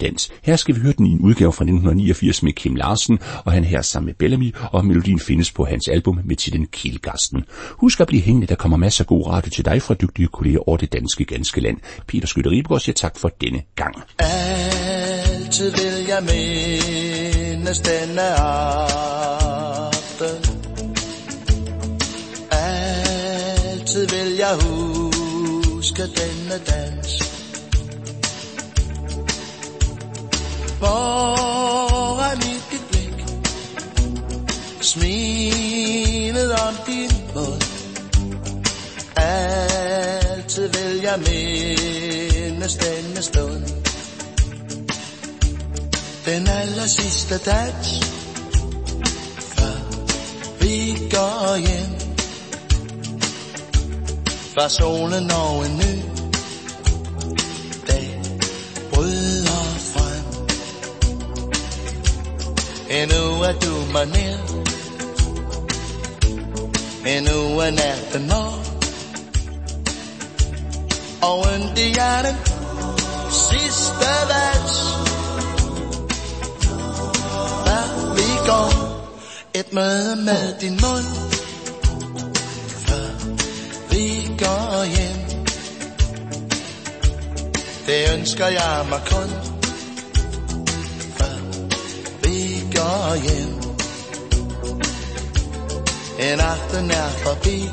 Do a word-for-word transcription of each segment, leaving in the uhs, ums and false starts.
dans. Her skal vi høre den i en udgave fra nitten niogfirs med Kim Larsen, og han her sammen med Bellamy, og melodien findes på hans album med titlen Kielgasten. Husk at blive hængende, der kommer masser af god radio til dig fra dygtige kolleger over det danske ganske land. Peter Skytte-Ribergaard siger tak for denne gang. Altid vil jeg mindes denne aften. Altid vil jeg huske denne dans. Hvor er mit blik, smilet om din mund. Altid vil jeg mindes denne stund. Den aller sidste dans, før vi går hjem. Før solen når en ny dag bryder frem. Endnu er du mig nær, endnu er natten mørk. Og ondt i hjertet, sidste vals. Før vi går et møde med din mund. Før vi går hjem. Det ønsker jeg mig kun. Før vi går hjem. En aften er forbi.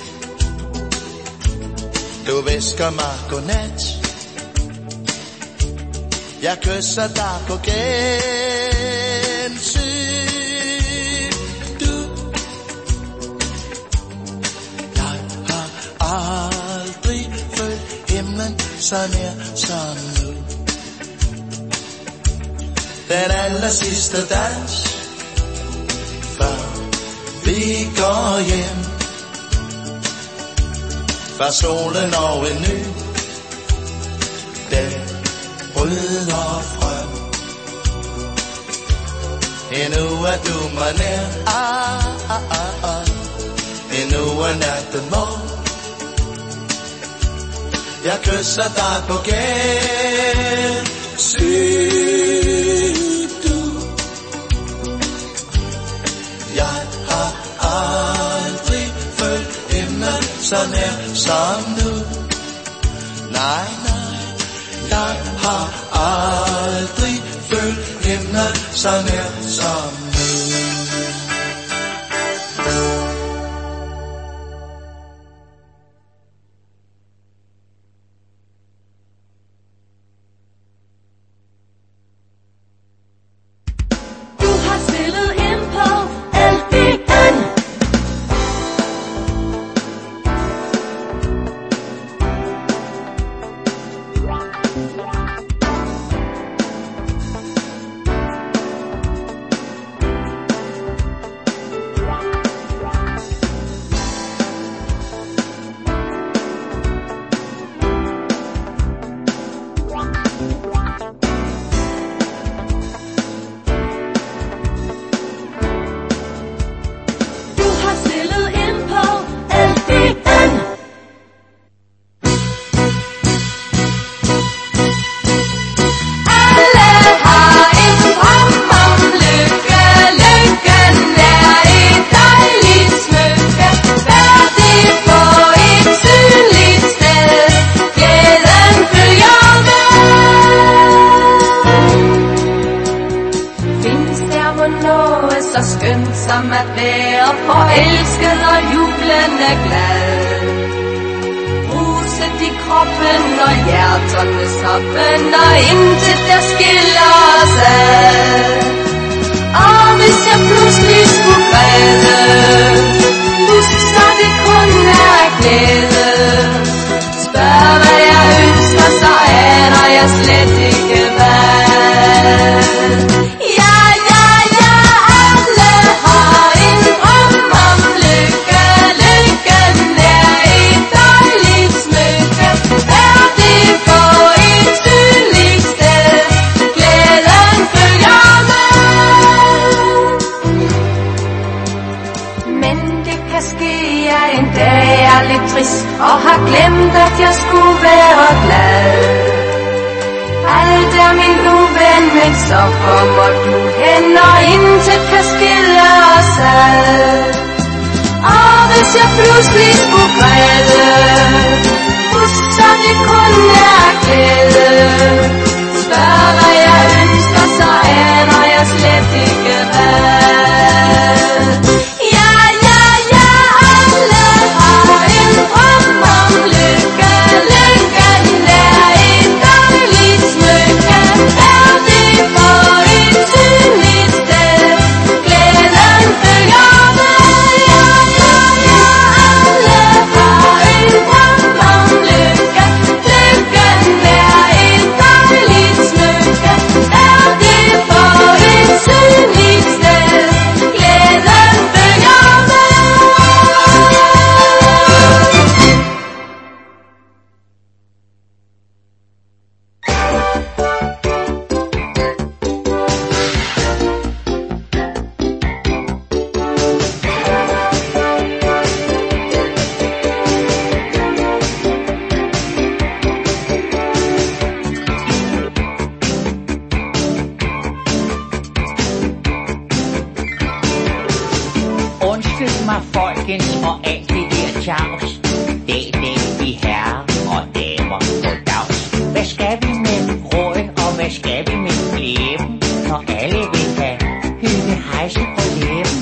Du visker mig godnat. Jeg kysser dig på gensyn. Du, jeg har aldrig følt himlen så nær som nu. Den aller sidste dans, før vi går hjem. Før solen og en ny dag bryder frem. Endnu er du mig nær, ah, ah, ah, ah. Endnu er natten mørk. Jeg kysser dig på gensyn. Du, jeg har aldrig følt himlen så nær som nu. Nej, nej, jeg har aldrig følt himlen så nær som nu. Glæden så kommer du hen og intet kan skille os ad. Og hvis jeg pludselig skulle græde, husk så det kun er glæde. Spørg hvad jeg ønsker, så aner jeg slet ikke hvad. Ja, ja, ja, alle har en drøm om lykke. Lykken er et dejligt smykke. Er det for et synligt sted, glæden følger med. Ja, ja, ja, alle har en drøm om lykke. Lykken er et dejligt smykke. Er det for et synligt sted, glæden følger med. Undskyld mig folkens og alt det der tjavs. Dag, dag, vi herrer og damer på dags. Hvad skal vi med råd, og hvad skal vi med klæben, når alle vil have hygge hejse på læben?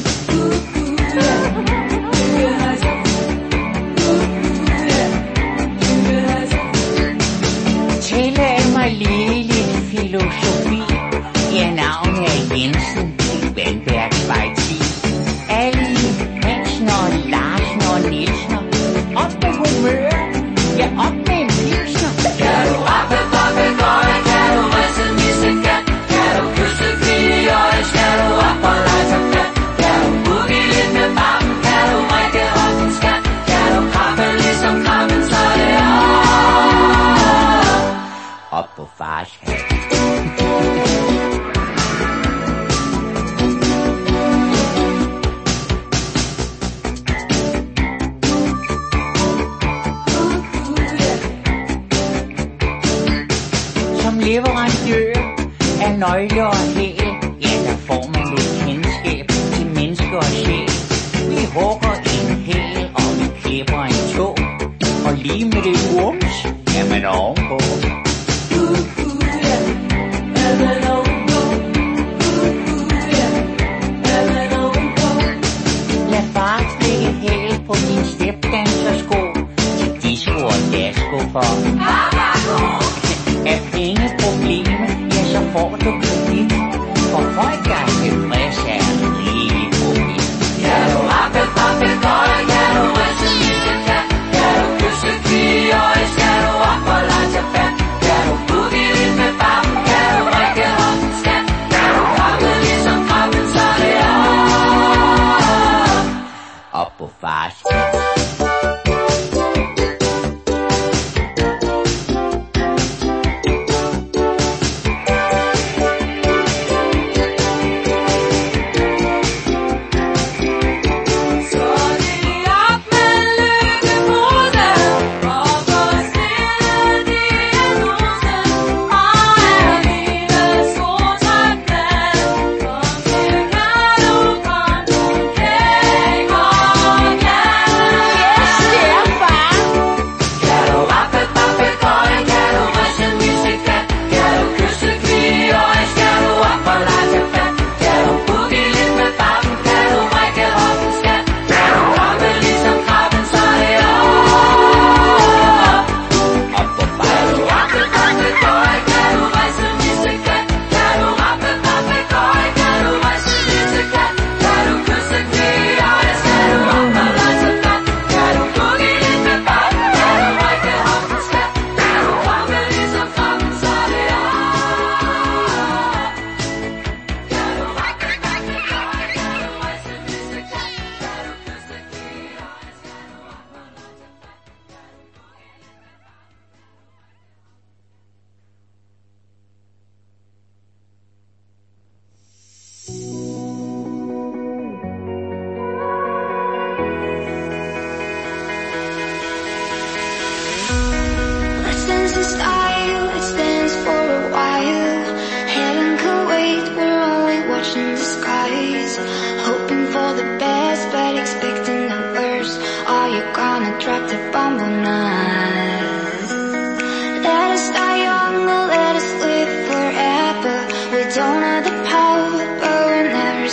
Tillad mig lige lidt filosofi. Ja, navnet er Jensen i Vandværksvej ti. Alle Hansen og Larsen og Nielsen. Op med humør, ja op med en pilsner. Kan du rappe, rappe, gøje, kan du risse, misse, kat? Kan du kysse, kvinde i øje, skal du op og lege sig fat? Kan du boogie lidt med barben, kan du række op en skat? Kan du krappe ligesom krabben, så er det op. Op på fars hat. Som leverandør af nøgler og hæl, ja, der får man lidt kendskab til mennesker og sjæl. Vi hugger en hæl, og vi klipper en tå, og lige med det ums, er man ovenpå. Lad far stikke hæl på din stepdansersko til disco og dasko for. Er penge problemet, ja, så får du kredit. For folk, der er tilfreds, er rigeligt profit. Kan du rappe, rappe, gøje, kan du risse, misse, kat? Kan du kysse, kvinde i øje, skal du op og lege sig fat? Kan du boogie lidt med barben, kan du række op en skat? Kan du krappe ligesom krabben, så er det op. Op på fars.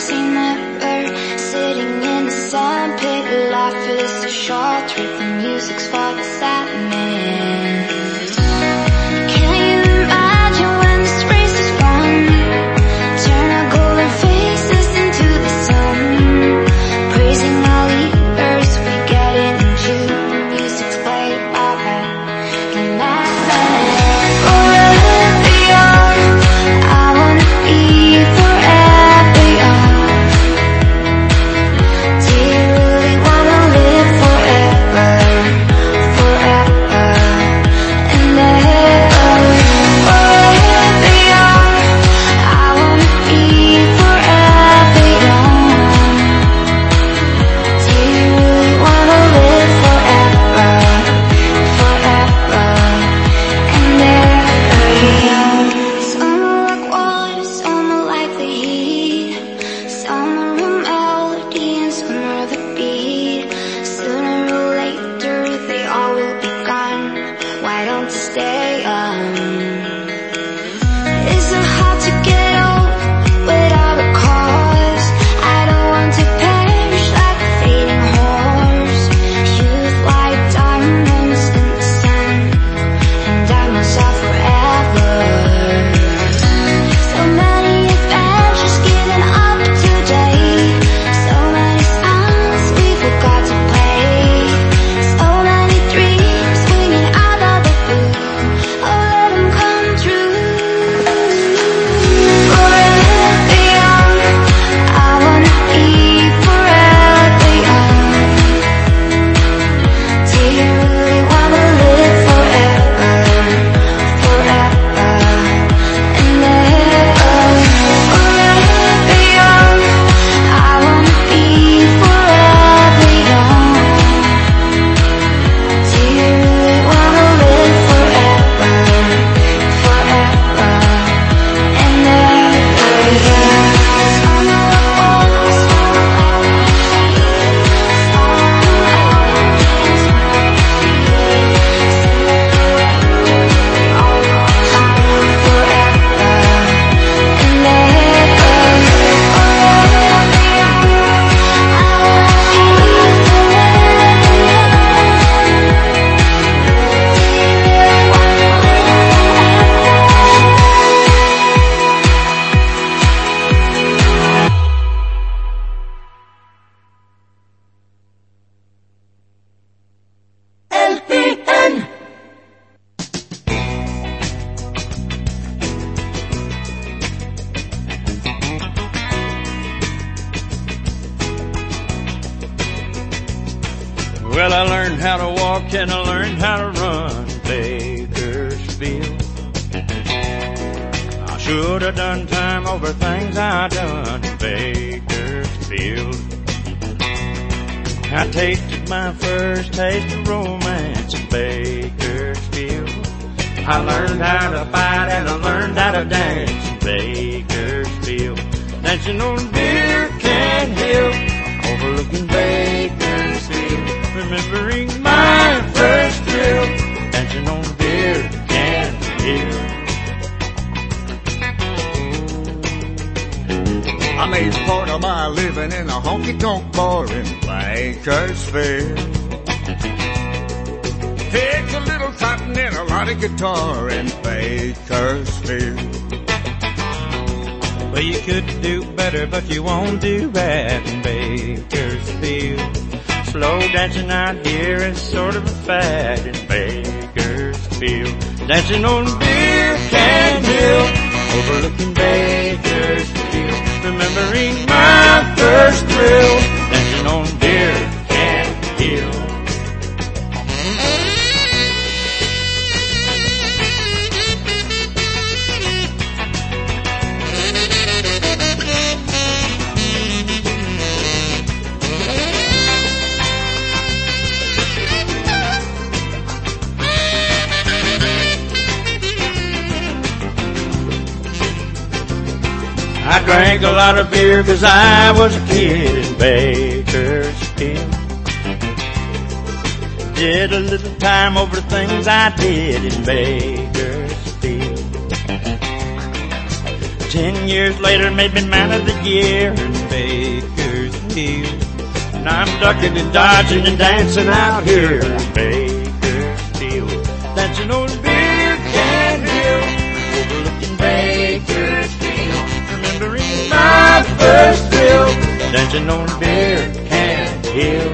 empty mirror, sitting in the sandpit. Life is a short trip, the music's for the sad man. Can you imagine when this race is won? Turn our golden faces into the sun, praising all leaders we get into. Music's played by that and that man. Forever young, I wanna be forever young. Do you really wanna live forever, forever and ever? Forever young, I wanna be forever young. Do you really wanna live forever, forever and ever? Some are like water, some are like the heat, some are a melody and some are the beat. Sooner or later they all will be gone. Why don't you stay on? It's so hard to get old without a cause. I don't want to perish like a fading horse. Youth like diamonds in the sun, and diamonds are forever. So many adventures given up today, so many songs we forgot to play, so many dreams swinging out of the blue. Oh, let them come true. Forever young, I wanna be forever young. Do you really wanna live forever, forever and ever? Forever young, I wanna be forever young. Do you really wanna live forever, forever and ever? Some are like water, some are like the heat, some are a melody and some are the beat. Sooner or later they all will be gone. Forever and ever. Forever young, I wanna be forever L P N. Well, I learned how to walk and I learned how to run Bakersfield. I should have done time over things I done in Bakersfield. I tasted my first taste of romance in Bakersfield. I learned how to fight and I learned how to dance in Bakersfield. Dancing on Beer Can Hill, overlooking Bakersfield. Remembering my first thrill, dancing on Beer Can Hill. I made part of my living in a honky-tonk bar in Bakersfield. Takes a little cotton and a lot of guitar in Bakersfield. Well, you could do better, but you won't do that in Bakersfield. Slow dancing out here is sort of a fad in Bakersfield. Dancing on Beer Can Hill, overlooking Bakersfield. Remembering my first thrill, dancing on Beer Can Hill. I drank a lot of beer 'cause I was a kid in Bakersfield. Did a little time over the things I did in Bakersfield. Ten years later made me man of the year in Bakersfield. And I'm ducking and dodging and dancing out here in Bakersfield. Dancing on Beer Can Hill, overlooking Bakersfield. Remembering my first thrill, dancing on Beer Can Hill.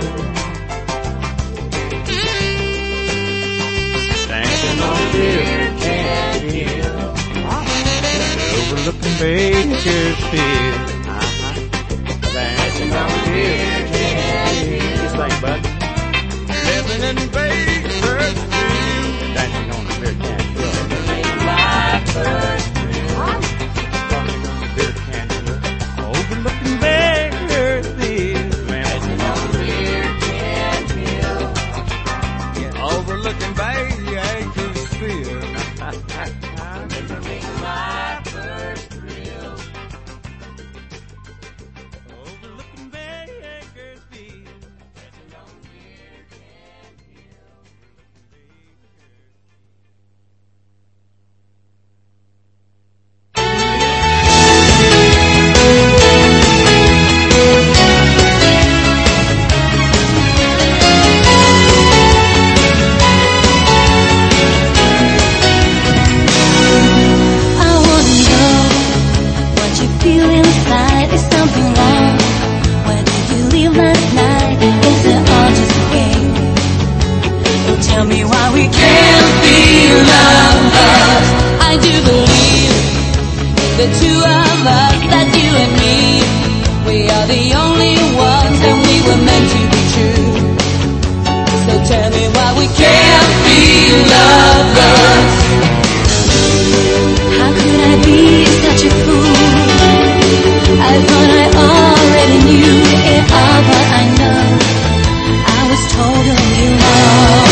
Dancing on Beer Can Hill, overlooking Bakersfield. Uh-huh. Dancing on Beer Can Hill. Just like bud. Living in Bakersfield. Dancing on the Beer Can Hill. My first thrill. Dancing on the Beer Can Hill. Overlooking Bakersfield. Dancing on the Beer Can Hill. Overlooking Bakersfield. My first thrill. Overlooking Bakersfield. Dancing on the Beer Can Hill. I wanna know what you feel inside. Is something wrong? Where did you leave last night? Is it all just a game? Don't tell me why we can't be lovers. I do believe in the two of us, that you and me. We are the only ones, and we were meant to be true. So tell me why we can't be lovers. How could I be such a fool? I thought I already knew it all, but I know I was totally wrong.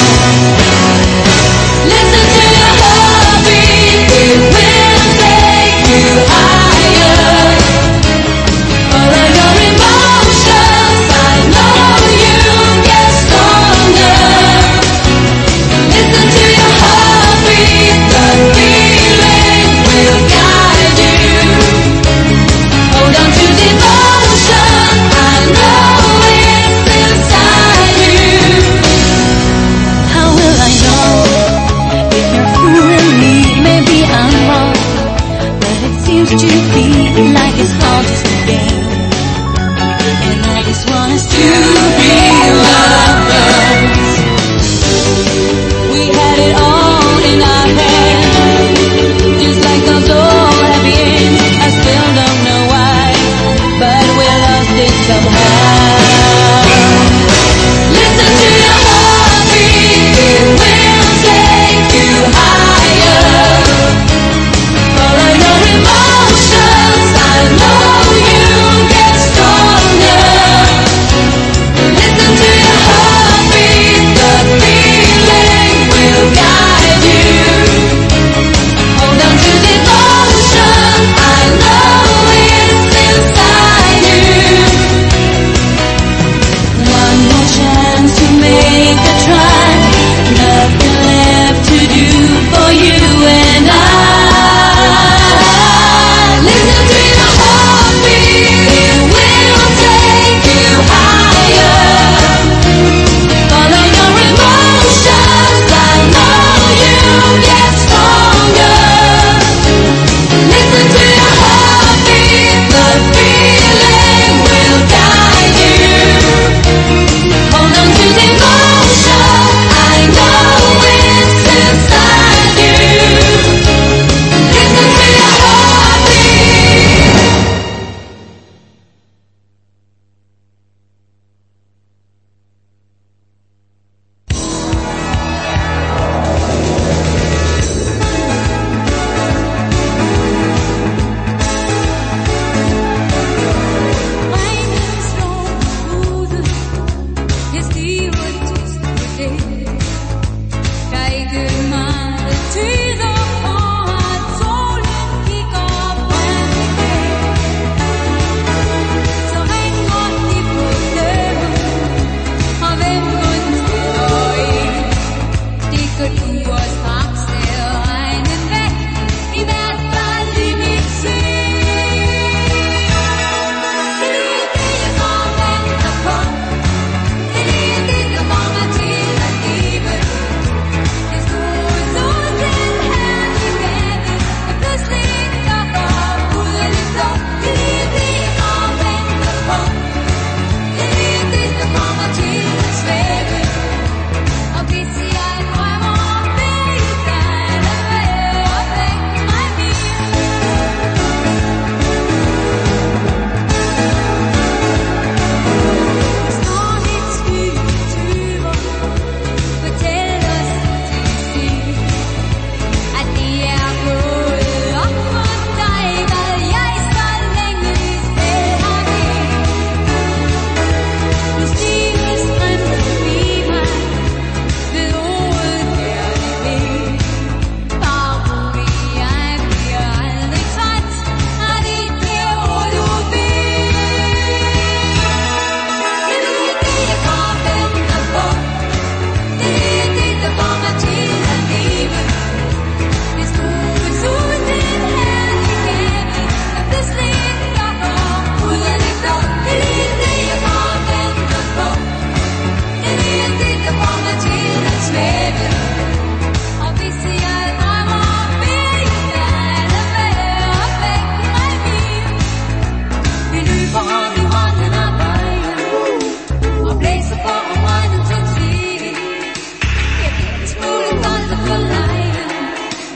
Listen to your heartbeat, it will take you higher. Follow your emotions, I know you get stronger. Listen to your heartbeat, the feeling will guide you. Hold on to devotion, I know it's inside you. How will I know if you're fooling me? Maybe I'm wrong, but it seems to be like it's all just a game. And I just want us to be lovers. We had it all in our hands, just like those old happy ends. I still don't know why, but we lost it somehow. Listen to your heartbeat, it will take you higher. Follow your emotions, I know you get stronger. Listen to your heartbeat.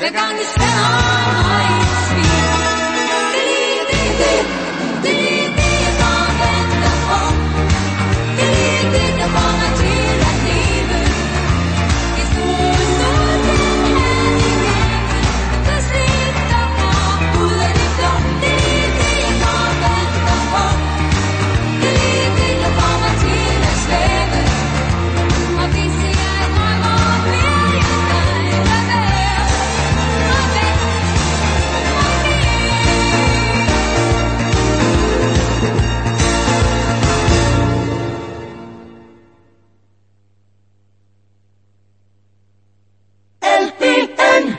hver gang du sender mig et smil. Det er det, det er det, jeg bare venter på. Det er det, der får mig til at leve. Det store stund, den hen i gangen, pludselig stopper ud af det blå. Det er det, jeg bare venter på. Det er det, der får mig til at svæve. Og hvis jeg drømmer mere end dig, lad være, og vent, og L B N.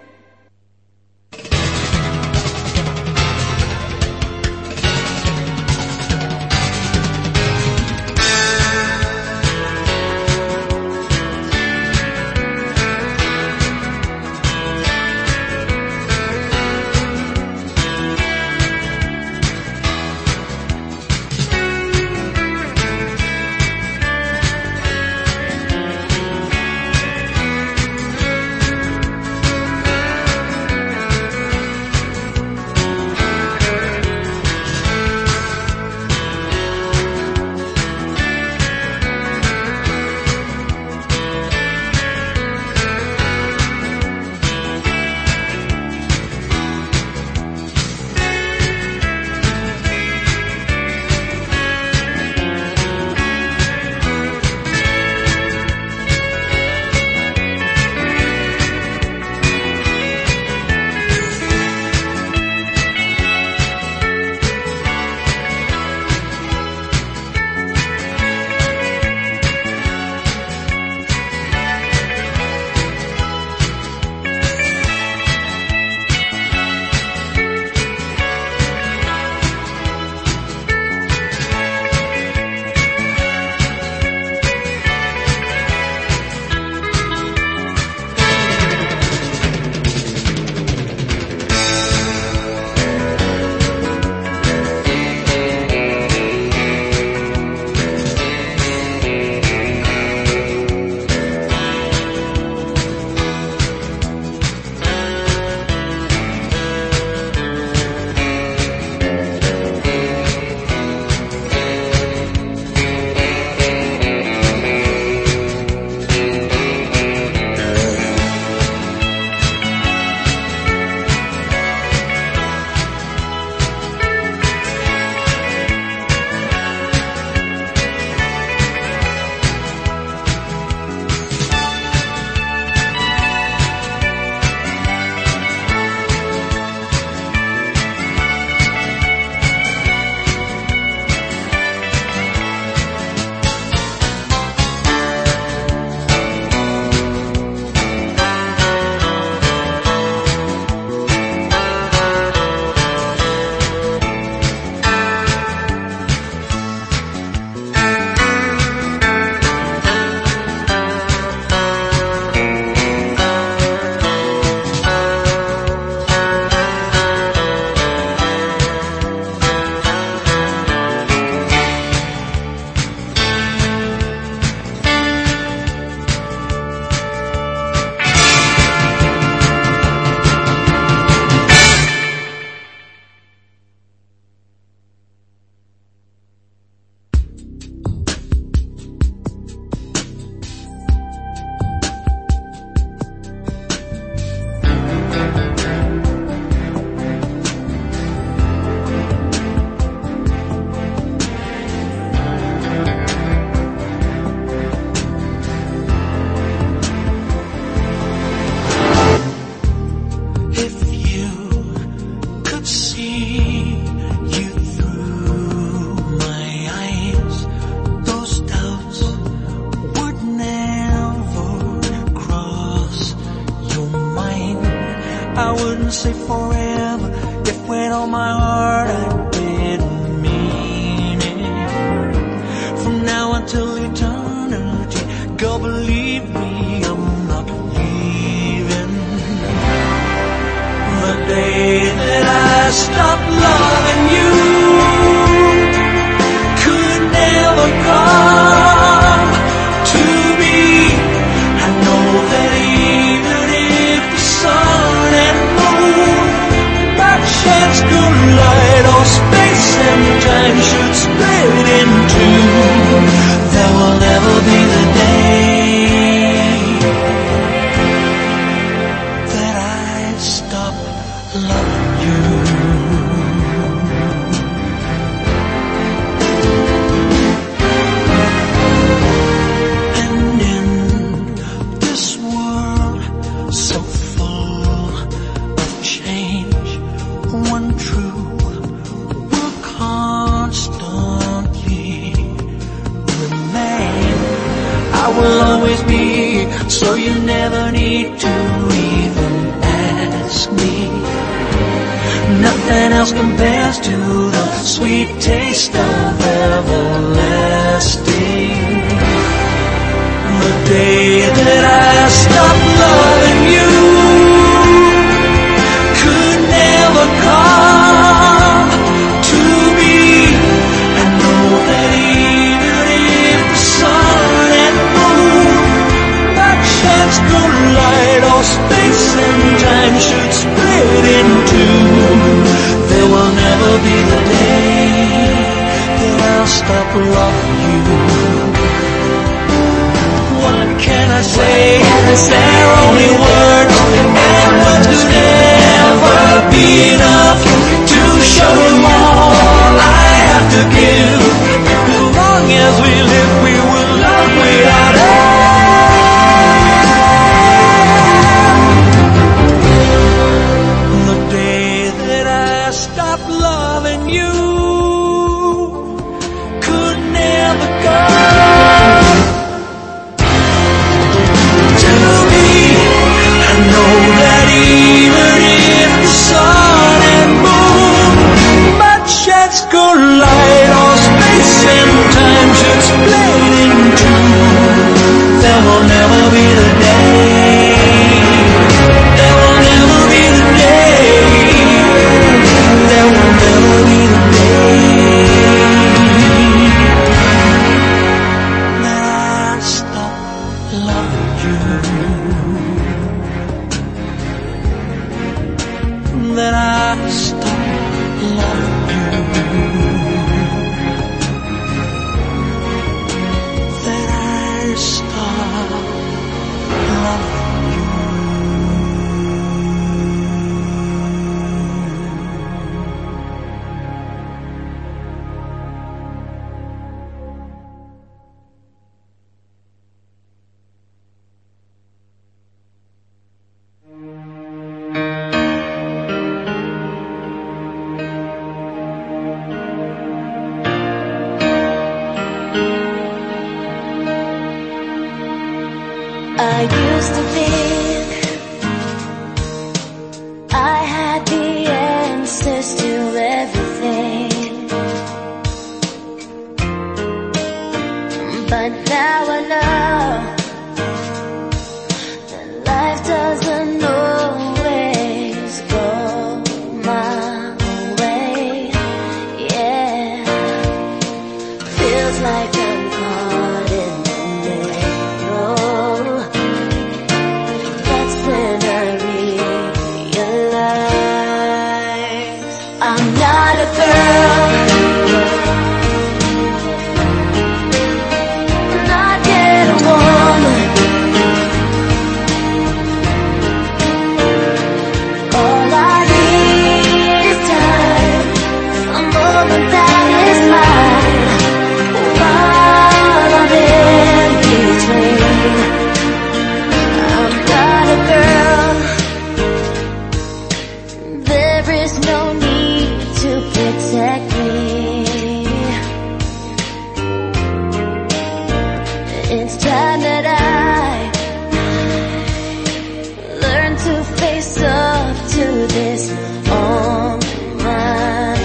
I wouldn't say forever if with all my heart I didn't mean it. From now until eternity, girl, believe me, I'm not leaving. The day that I stopped loving you could never come to be. I know that even if the sun so you never need to even ask me. Nothing else compares to the sweet taste of everlasting. The day that I stopped loving you could never come to me. I know that even if the sun and moon by chance collide, or space and time should split in two, there will never be the day that I'll stop loving you. What can I say? Is there only words? And words could never be enough to show you all I have to give. As long as we live, we will love without end. The day that I stopped loving you could never come to me. I know that even if the sun and moon by chance collide, or space and time should split in two, there will never be the day. There will never be the day. There will never be the day that I stop loving you. That I stop loving you. That I stop loving you. I used to think I had the answers to everything, but now I know that life doesn't always go my way. Yeah, feels like I'm caught in the middle. That's when I realize I'm not a girl, not yet a woman. All I need is time, a moment that is mine, while I'm in between. I'm not a girl, there is no need to protect me. It's time that I learn to face up to this on my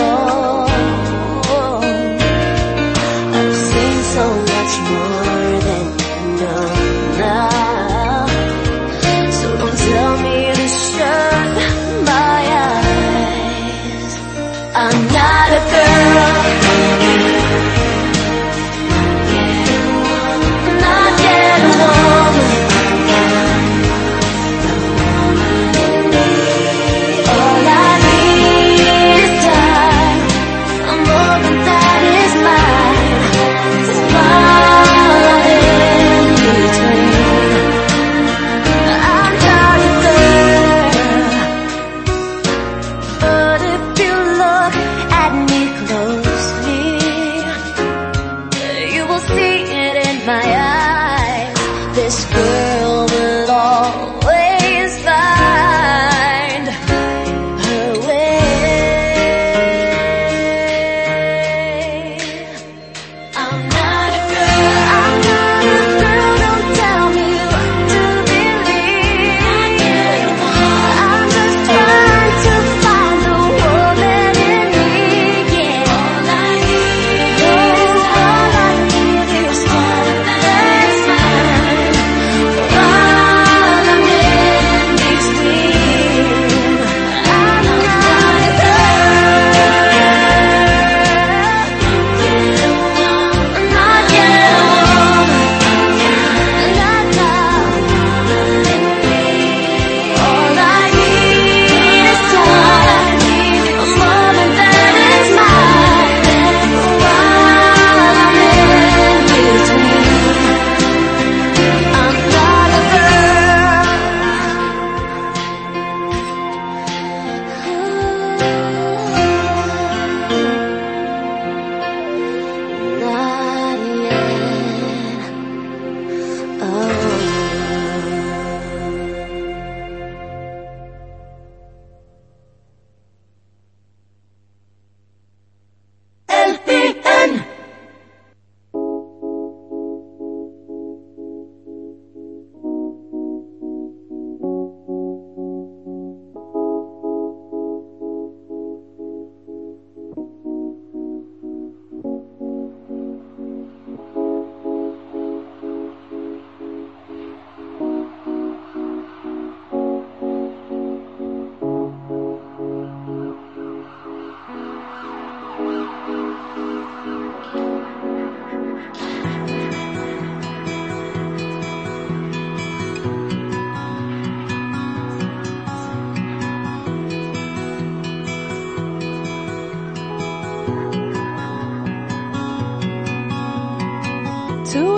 own. I've seen so much more than you know now, so don't tell me to shut my eyes. I'm not a girl, not yet a woman. All I need is time, a moment that is mine, while I'm in between. I'm not a girl, but if you look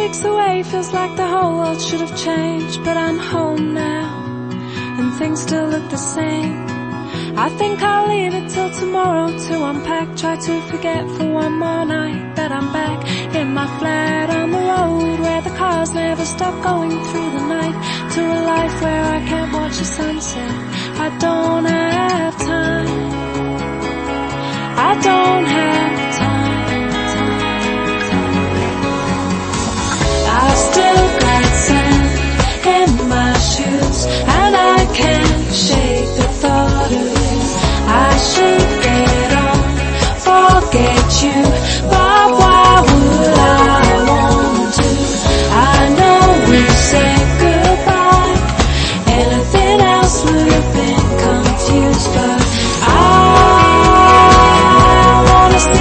weeks away feels like the whole world should have changed, but I'm home now, and things still look the same. I think I'll leave it till tomorrow to unpack, try to forget for one more night that I'm back in my flat on the road where the cars never stop going through the night, to a life where I can't watch the sunset. I don't have time, I don't have time, time, time. I've still got sand in my shoes, and I can't shake the thought of you. I should get on, forget you, but why would I want to? I know we said goodbye, anything else would have been confused, but I wanna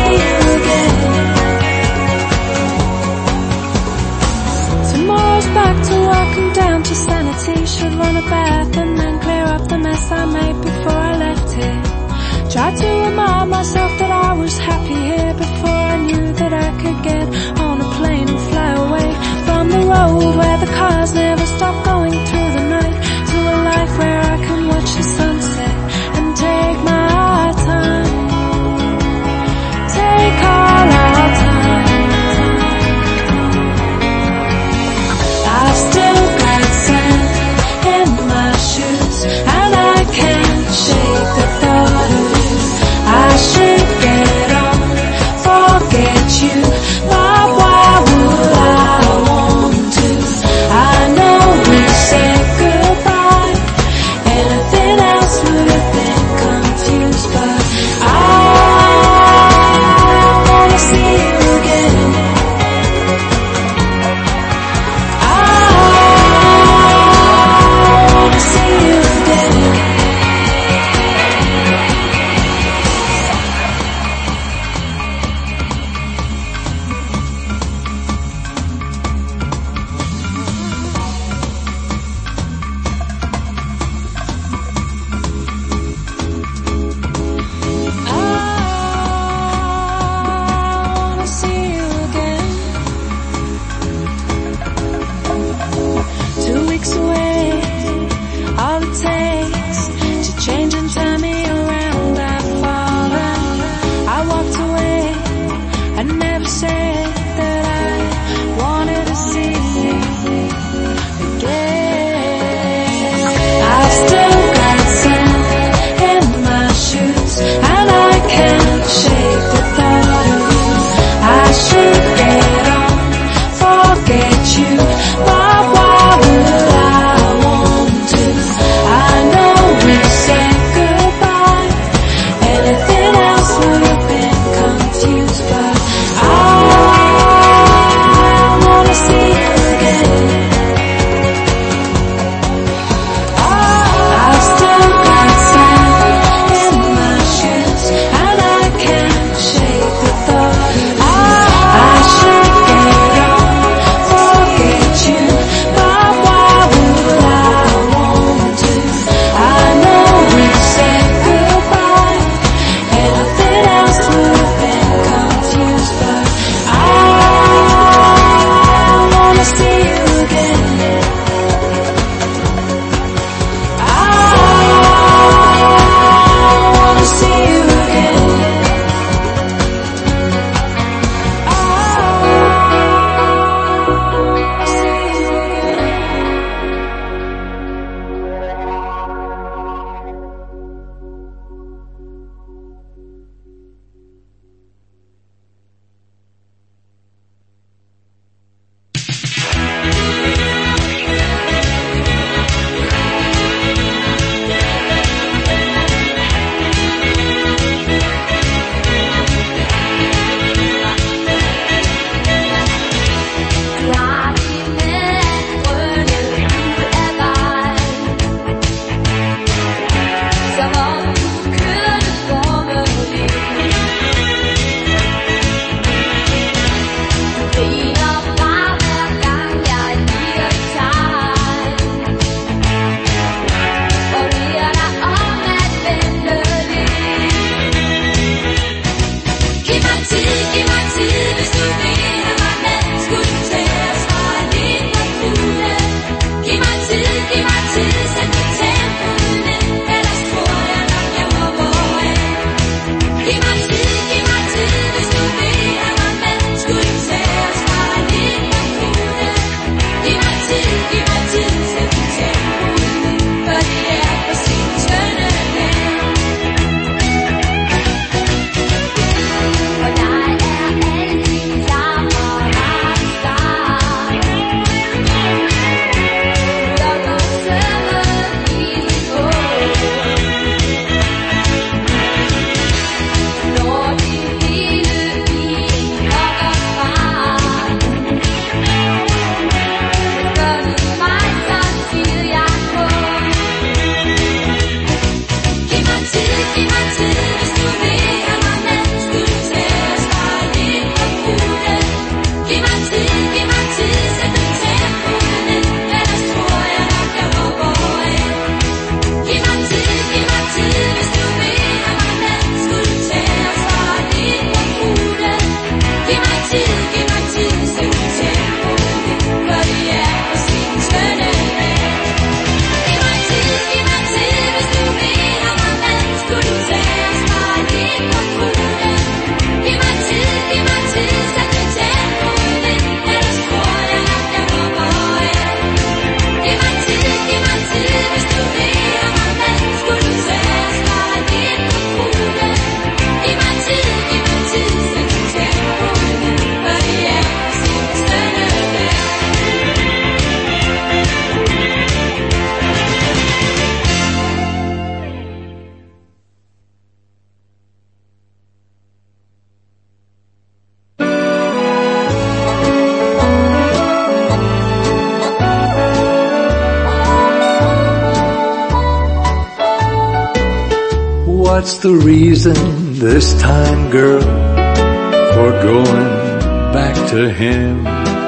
what's the reason this time, girl, for going back to him?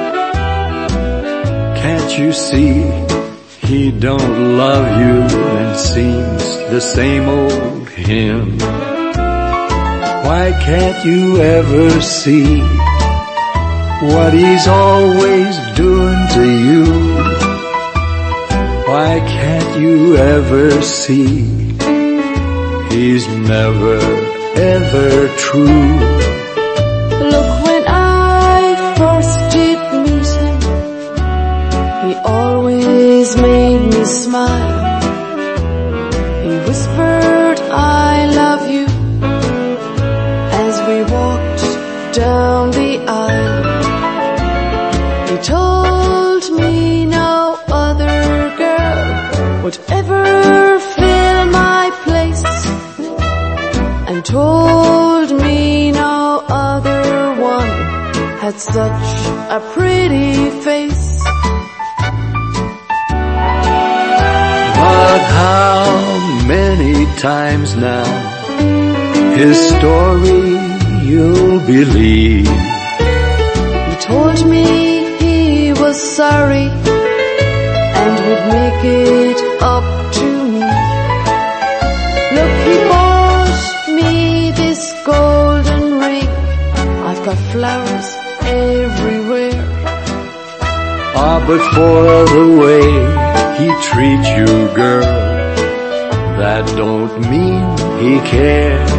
Can't you see he don't love you and sings the same old hymn? Why can't you ever see what he's always doing to you? Why can't you ever see he's never ever true? Look, when I first did meet him, he always made me smile. He whispered, I love you, as we walked down the aisle. He told me no other girl would ever fill my place, and told me no other one had such a pretty face. But how many times now his story you'll believe? He told me he was sorry and would make it up to me. Look, he bought me this golden ring. I've got flowers everywhere. Ah, but for the way he treats you, girl, that don't mean he cares.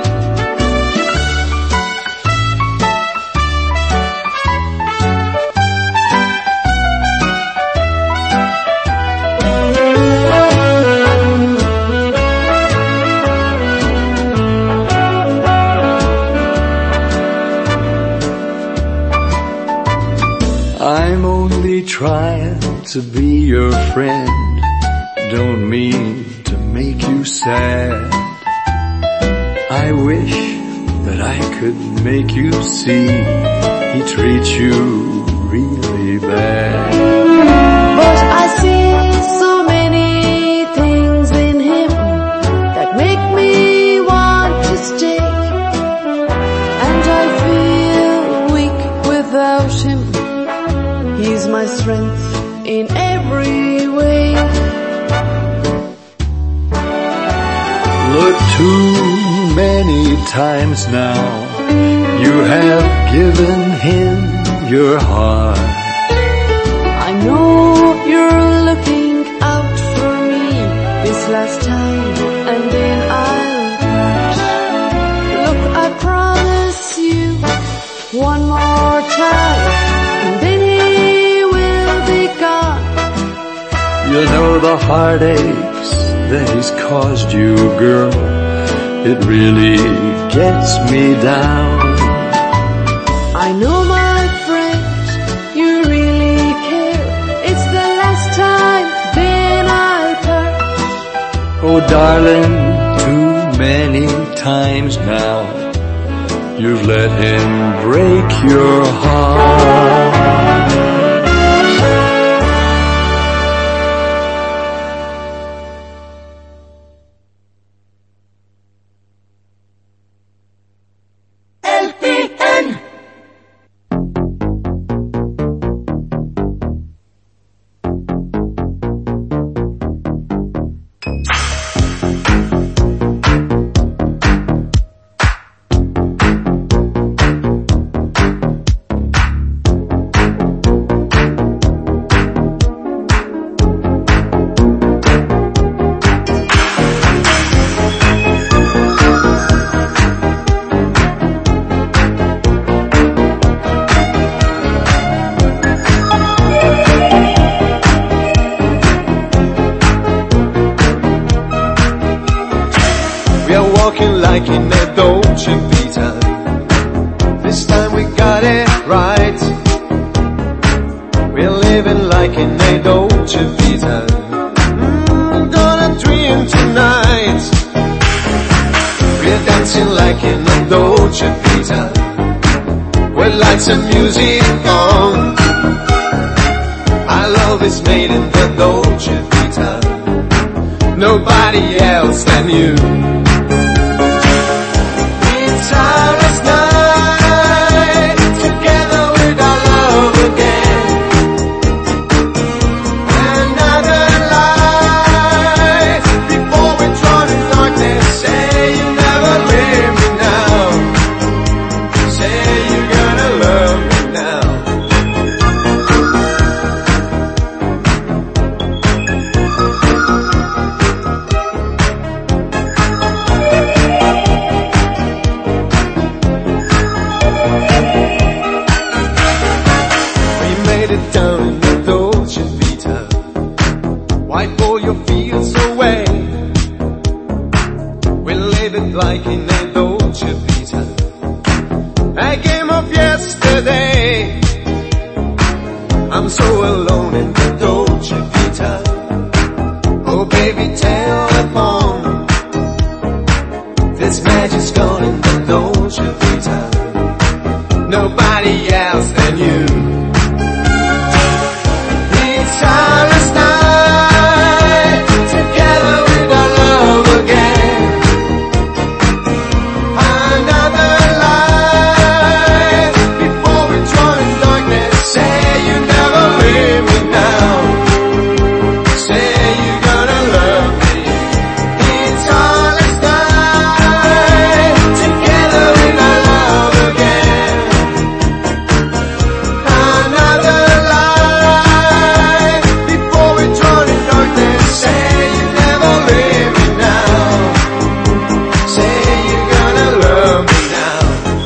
I'm only trying to be your friend, don't mean to make you sad. I wish that I could make you see he treats you really bad. But I see so many things in him that make me want to stay, and I feel weak without him. He's my strength in every way. Look, too many times now you have given him your heart. I know you're looking out for me this last time, and then I'll part. Look, I promise you one more time, and then you know the heartaches that he's caused you, girl, it really gets me down. I know, my friend, you really care. It's the last time, then I'll part. Oh, darling, too many times now you've let him break your heart. Like in a Dolce Vita, this time we got it right. We're living like in a Dolce Vita, mm, gonna dream tonight. We're dancing like in a Dolce Vita, with lights and music on. Our love is made in the Dolce Vita, nobody else than you. We made it down in the Dolce Vita. Wipe all your fears away. We live it like in a Dolce Vita. A game of yesterday. I'm so alone in the Dolce Vita. Oh baby, telephone. This magic's gone in the Dolce Vita. Nobody else than you. It's our last night together with our love again. Another life before we drown in darkness. Say you never leave me now. Say you're gonna love me. It's our last night together with our love again. Another life before we drown in darkness. Say you never leave me now. Say you're gonna love me now.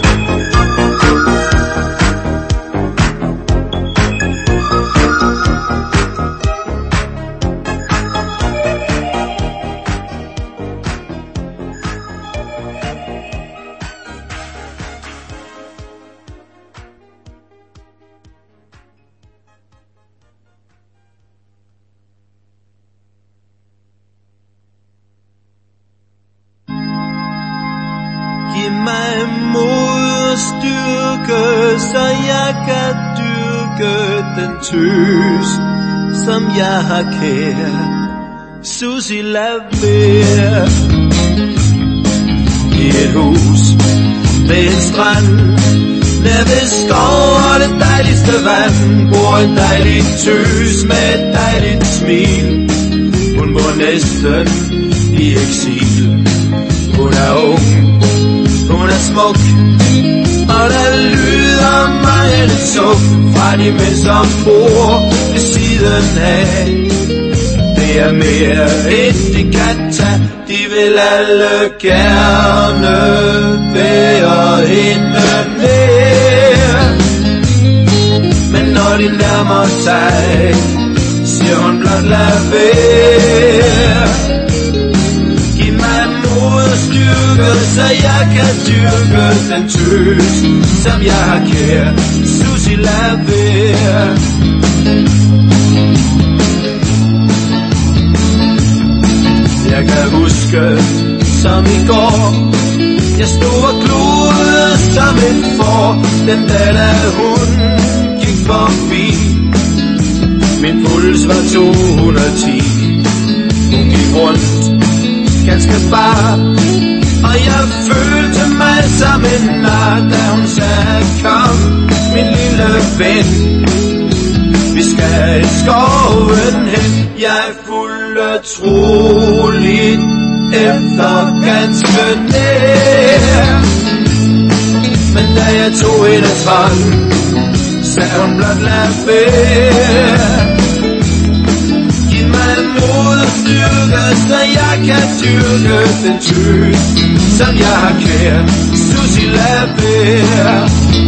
Giv mig mod og styrke, så jeg kan dyrke den tøs, som jeg har kær. Susie, lad være. I et hus med en strand, nær ved skov og det dejligste vand, bor en dejlig tøs med et dejligt smil. Hun bor næsten i eksil. Hun er ung, hun er smuk, og der lyder mig en suk fra de mænd, som bor ved siden af. Det er mere end de kan tage, de vil alle gerne være hende nær. Men når de nærmer sig, siger hun blot lad være. Giv mig mod og styrke, så jeg kan dyrke den tøs, som jeg har kær. Susie, lad være. Jeg kan huske som i går, jeg stod og gloede som en får, den dag da hun gik forbi. Min puls var to hundrede og ti. Hun gik rundt ganske bar, og jeg følte mig som en nar, da hun sagde kom, min lille ven. Vi skal i skoven hen, jeg fulgte troligt efter ganske nær. Men da jeg tog hendes hånd, sagde hun blot lad være. Giv mig mod og styrke, så jeg kan dyrke den tøs, som jeg har kær. Susie, lad være.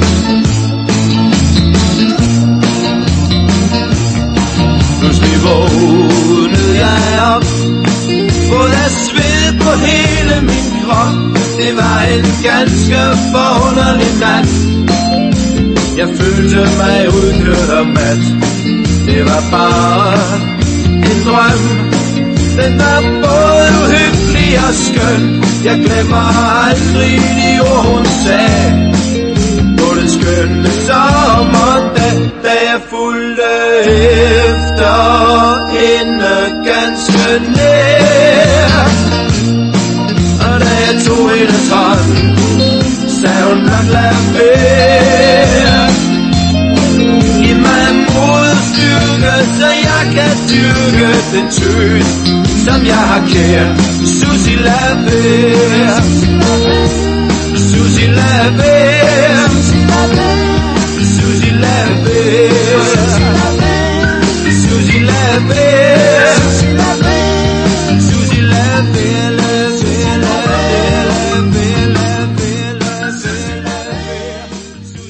Pludselig vågnede jeg op, fået af sved på hele min krop. Det var en ganske forunderlig nat. Jeg følte mig udkørt og mat. Det var bare en drøm. Den var både uhyggelig og skøn. Jeg glemmer aldrig de ord hun sagde. På den skønne sommerdag, da jeg fulgte efter hende ganske nær. Og da jeg tog hendes hånd, sagde hun blot lad være. Giv mig mod og styrke, så jeg kan dyrke den tøs, som jeg har kær. Susie, lad være. Susie, lad være. Susie, lad være. Susie, lad være. Susie, lad være, lad være, lad være, lad være, lad være, lad være, lad være.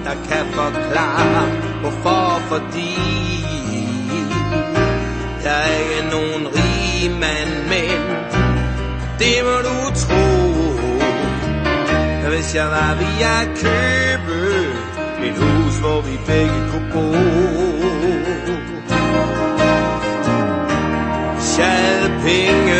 der kan forklare hvorfor, fordi jeg er ikke nogen rig mand, men det må du tro. Hvis jeg var, ville jeg købe et hus, hvor vi begge kunne bo. Hvis jeg havde penge,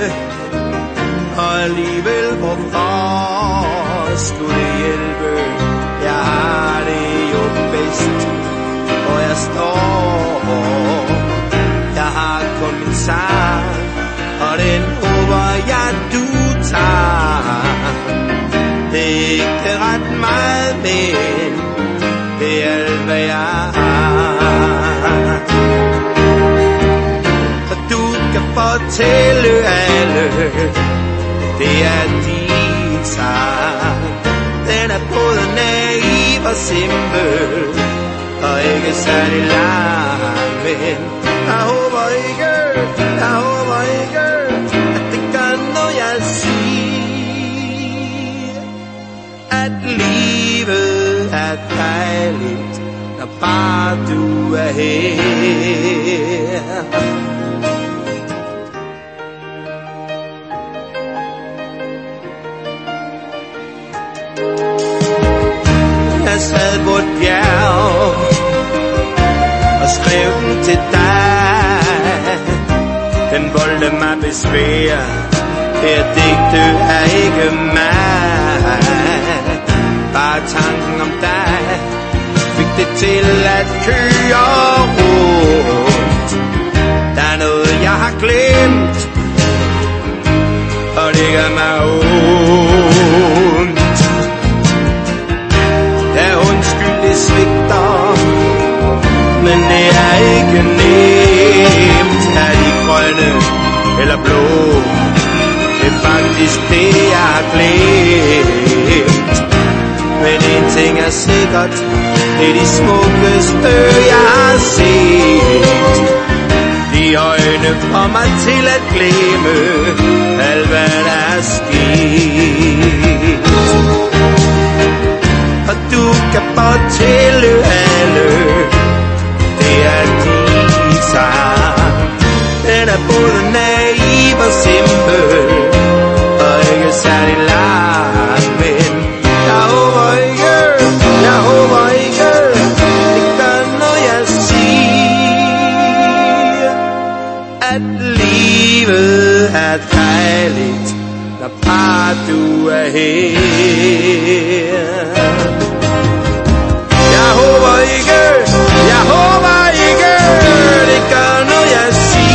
og alligevel hvorfor skulle det hjælpe? Jeg har det jo bedst, hvor jeg står. Jeg har kun min sang, og den håber jeg du tager. Det er ikke ret meget, men det er alt hvad jeg har. Og du kan fortælle alle, det er din sang. Den er både naiv og simpel, og ikke særlig lang. Men jeg håber ikke, jeg håber ikke, at det gør noget jeg siger. At livet er dejligt, når bare du er her. Jeg sad på et bjerg og skrev den til dig. Den voldte mig besvær, det digte er ikke mig. Bare tanken om dig fik det til at køre rundt. Der er noget jeg har glemt, og det gør mig ondt. Der undskyld det svigter, men det er ikke nemt. Er de grønne eller blå? Det er faktisk det jeg har glemt. Men en ting er sikkert, det er de smukkeste jeg har set. De øjne får mig til at glemme alt hvad der er sket. Og du kan fortælle alle, det er din sang. Den er både naiv og simpel, og ikke særlig lang. Men jeg håber ikke, jeg håber ikke, det gør noget jeg siger. At livet er dejligt, når bare du er her. Jeg håber ikke, jeg håber ikke, det gør noget jeg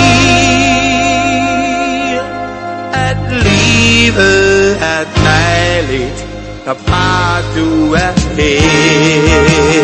siger. At livet er dejligt, når bare du er her.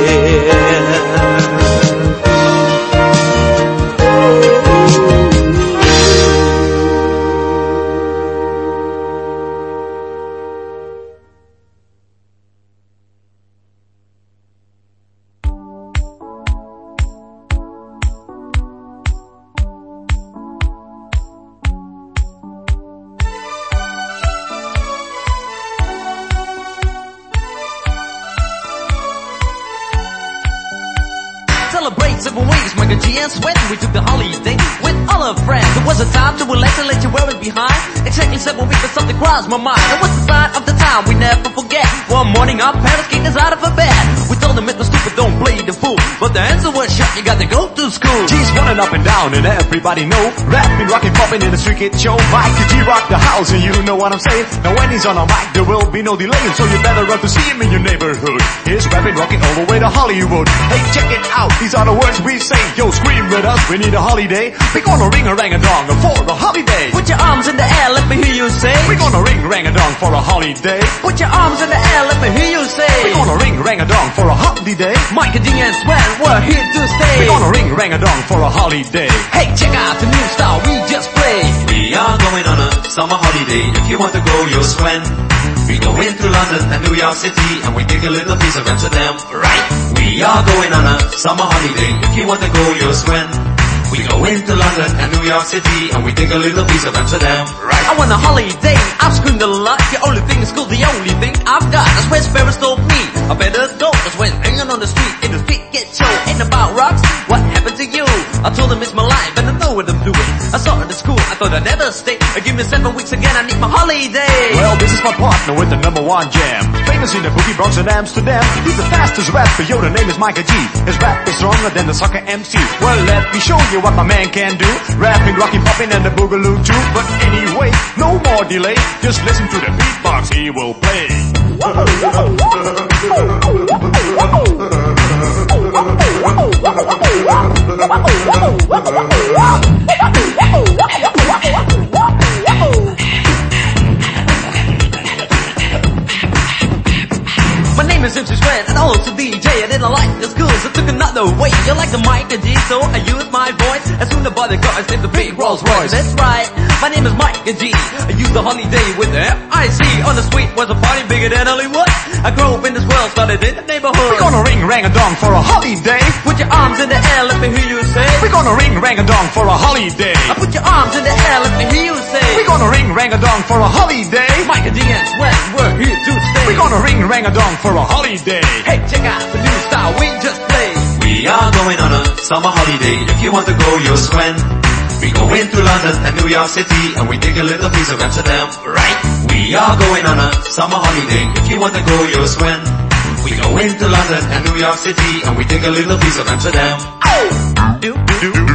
Seven weeks, Michael G and Sweat, we took the holiday with all our friends. It was a time to relax and let you wear it behind. Exactly seven weeks, but something crossed my mind. It was the sign of the time we never forget. One morning our parents kicked us out of a bed. We told them it was stupid, don't play the fool. But the answer was shut, you got to go to school. G's running up and down and everybody know. Rapping, rocking, popping in the street kid show. Mike G rock the house and you know what I'm saying. Now when he's on a mic there will be no delay, so you better run to see him in your neighborhood. He's rapping, rocking all the way to Hollywood. Hey, check it out, these are the words we say. Yo, scream with us, we need a holiday. We're gonna ring a rang a dong for a holiday. Put your arms in the air, let me hear you say. We're gonna ring rang a dong for a holiday. Put your arms in the air, let me hear you say. We're gonna ring rang a dong for a holiday. Mike and D and Sven, we're here to stay. We're gonna ring rang a dong for a holiday. Hey, check out the new style we just played. We are going on a summer holiday. If you want to go, you'll Sven. We go into London and New York City, and we take a little piece of Amsterdam, right? We are going on a summer holiday. If you want to go, you'll Sven. We go into London and New York City, and we take a little piece of Amsterdam, right? I want a holiday, I've screamed a lot. The only thing is cool, the only thing I've got. That's where Sparrows told me I better go. That's when I never stay. Give me seven weeks again, I need my holiday. Well, this is my partner with the number one jam. Famous in the boogie Bronx and Amsterdam. He's the fastest rapper, yo, the name is Micah G. His rap is stronger than the soccer M C. Well, let me show you what my man can do. Rapping, rocking, popping, and the boogaloo too. But anyway, no more delay. Just listen to the beatbox he will play. My name is M C Spread and also D J. I didn't like the school, so took another way. You like the Micah G, so I used my voice. As soon as I bought the car, I saved the big Rolls Royce. That's right, my name is Micah G. I used the holiday with the F I C. On the street was a party bigger than Hollywood. I grew up in this world, started in the neighborhood. We're gonna ring rang a dong for a holiday. Put your arms in the air, let me hear you say. We're gonna ring rang a dong for a holiday. I put your arms in the air, let me hear you say. We're gonna ring rang a dong for a holiday. Micah G and Sweat, we're here to stay. We're gonna ring rang a dong for a holiday. Hey, check out the new style we just played. We are going on a summer holiday. If you want to go, you'll swim. We go into London and New York City, and we take a little piece of Amsterdam, right? We are going on a summer holiday. If you want to go, you'll swim. We go into London and New York City, and we take a little piece of Amsterdam. Oh! Do, do, do.